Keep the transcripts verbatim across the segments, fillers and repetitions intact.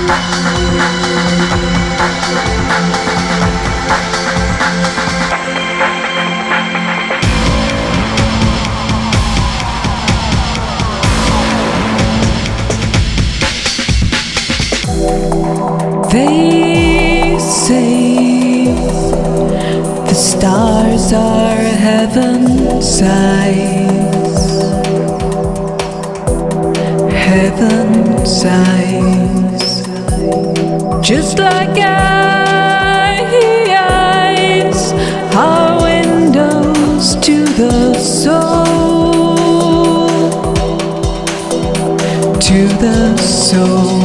They say the stars are heaven's eyes, heaven's eyes, just like eyes are windows to the soul, to the soul.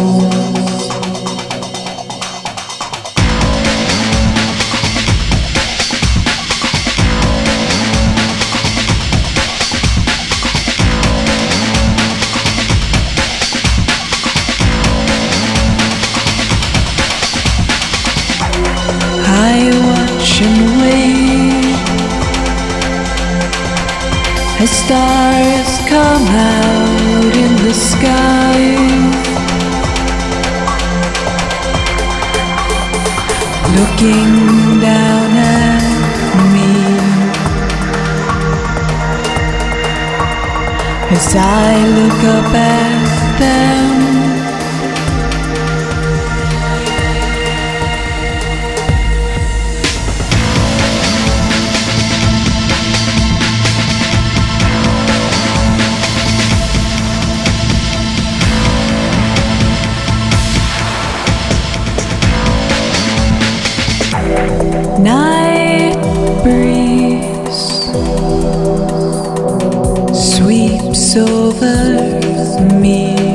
I watch and wait as stars come out in the sky, looking down at me as I look up at them. Night breeze sweeps over me,